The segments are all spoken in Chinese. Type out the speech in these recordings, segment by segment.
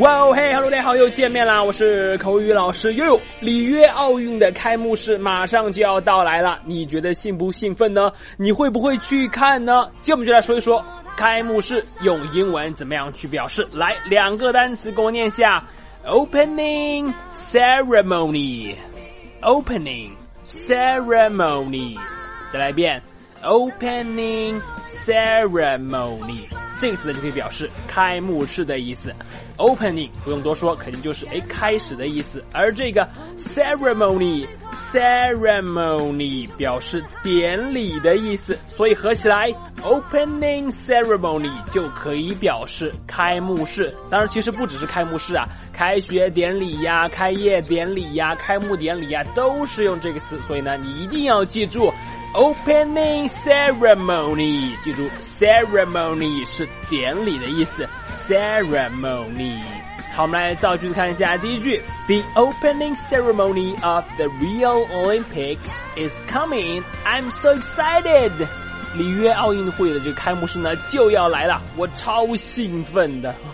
哇哦嘿 ，Hello 大家好，又见面啦！我是口语老师悠悠。里约奥运的开幕式马上就要到来了，你觉得兴不兴奋呢？你会不会去看呢？今天我们就来说一说开幕式用英文怎么样去表示。来，2个单词跟我念下 ：opening ceremony， opening ceremony。再来一遍 ，opening ceremony。这个词呢就可以表示开幕式的意思。Opening 不用多说，肯定就是开始的意思，而这个 ceremony 表示典礼的意思，所以合起来 opening ceremony 就可以表示开幕式。当然其实不只是开幕式啊，开学典礼呀、开业典礼呀、开幕典礼呀都是用这个词，所以呢你一定要记住 opening ceremony， 记住 ceremony 是典礼的意思 ceremony。好，我们来造句子看一下。第一句 The opening ceremony of the Rio Olympics is coming. I'm so excited. 里约奥运会的这个开幕式呢就要来了，我超兴奋的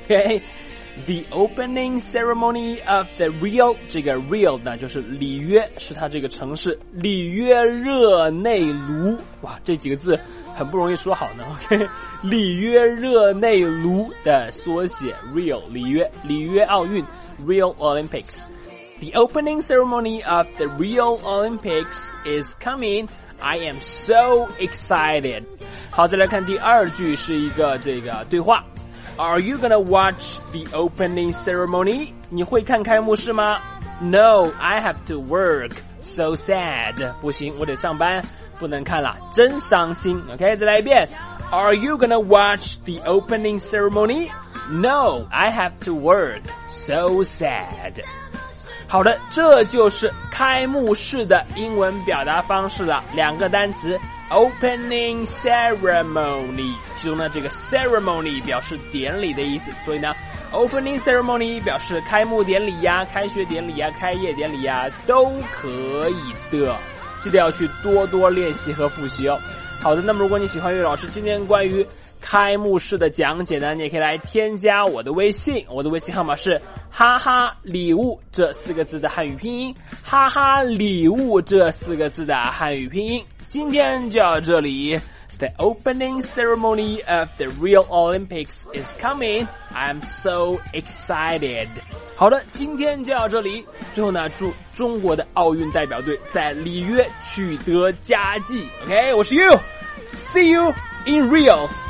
OK，The opening ceremony of the Rio， 这个 Rio 呢就是里约，是它这个城市里约热内卢。哇，这几个字很不容易说好呢 OK， 里约热内卢的缩写 Rio， 里约奥运 Rio Olympics。 The opening ceremony of the Rio Olympics is coming. I am so excited. 好，再来看第二句，是一个这个对话。Are you gonna watch the opening ceremony? 你会看开幕式吗？ No, I have to work. So sad. 不行，我得上班，不能看了，真伤心。OK， 再来一遍。Are you gonna watch the opening ceremony? No, I have to work. So sad. 好的，这就是开幕式的英文表达方式了。2个单词 opening ceremony， 其中呢这个 ceremony 表示典礼的意思，所以呢 opening ceremony 表示开幕典礼呀、开学典礼呀、开业典礼呀都可以的，记得要去多多练习和复习哦。好的，那么如果你喜欢岳老师今天关于开幕式的讲解呢，你也可以来添加我的微信，我的微信号码是哈哈礼物这4个字的汉语拼音，哈哈礼物这4个字的汉语拼音。今天就到这里。The opening ceremony of the Rio Olympics is coming. I'm so excited. 好的，今天就到这里。最后呢，祝中国的奥运代表队在里约取得佳绩。OK， 我是 You，See you in Rio.